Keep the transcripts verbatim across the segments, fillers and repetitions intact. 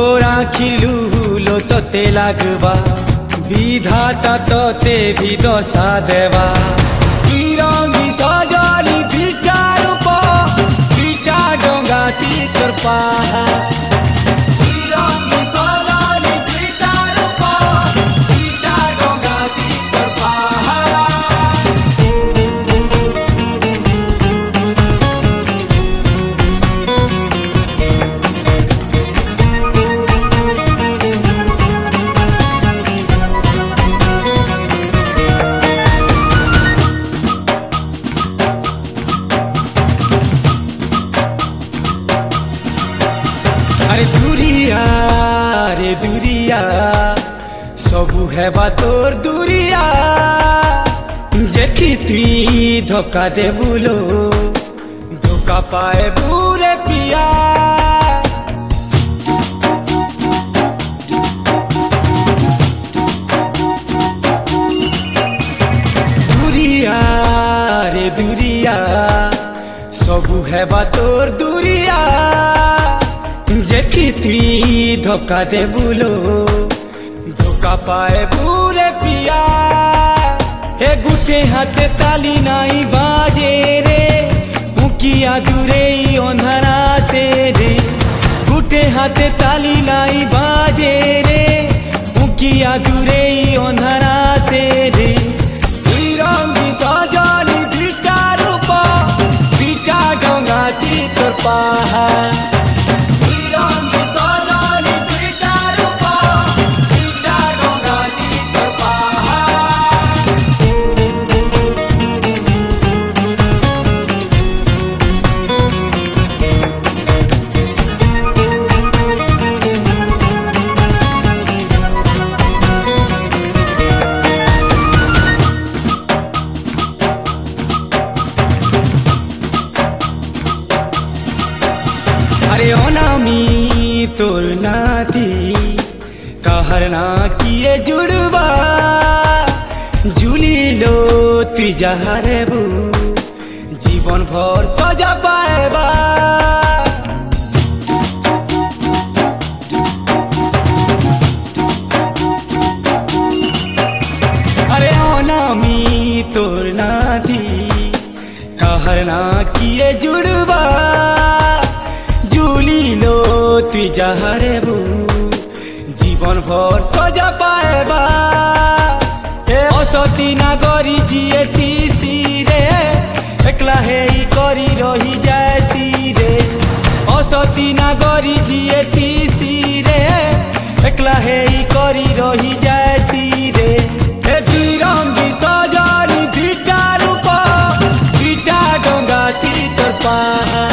মোর আখির লুলো তোতে লাগবা বিধাতা তোতে ভি দশা দেবা রঙি সজলি ভিটার উপর ভিটা ডঙ্গাটি তোর পাহাড় রঙি সজলি ভিটার উপর ভিটা ডঙ্গাটি তোর পাহাড়। अरे दूरिया रे दूरिया सबू है तोर दूरिया जेकी तुई धोखा दे बुलो धोखा पाए बुरे पिया। दूरिया रे दूरिया सबू है तोर दूरिया जेकी तुई धोखा दे बुलो धोखा पाए बुरे पिया। हे गुटे हाथे ताली नाई बाजे रे मुकिया दूरे अंधारा से रे गुटे हाथे ताली नाई बाजे रे मुकिया दूरे अंधारा से रे रंगी सजली भिटा रूपा भिटा डंगाती तोर पाहाड़ अरे ओनामी तोर नाती कहर ना किए जुड़वा जुली लो तुई जहारे बू जीवन भर सजा पाएबा। अरे ओनामी तोर नाती कहर ना किए जुड़वा जुली लो तुई जहारे बू जीवन भर सजा पाएबा। असती नागरी जिए थी रे एकला हे करी रही जासी रे असती नागरी जिए थी रे एकला हे करी रही जासी रे रंगी सजली भिटा रूपा भिटा डंगाती तोर पाहाड़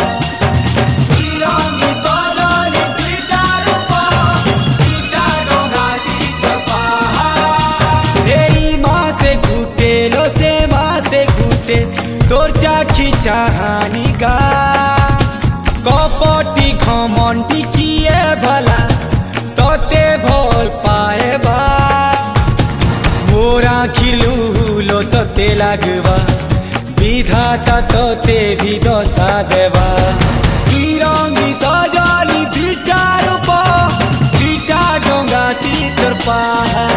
तोर चाखी चाहानी का कपटी घमंडी किए भला तोते भल पाएबा। मोर आखिर लुलो तोते लागबा विधाता तोते भी दशा देवा रंगी सजली भिटा रूपा भिटा डंगाती तोर पाहाड़।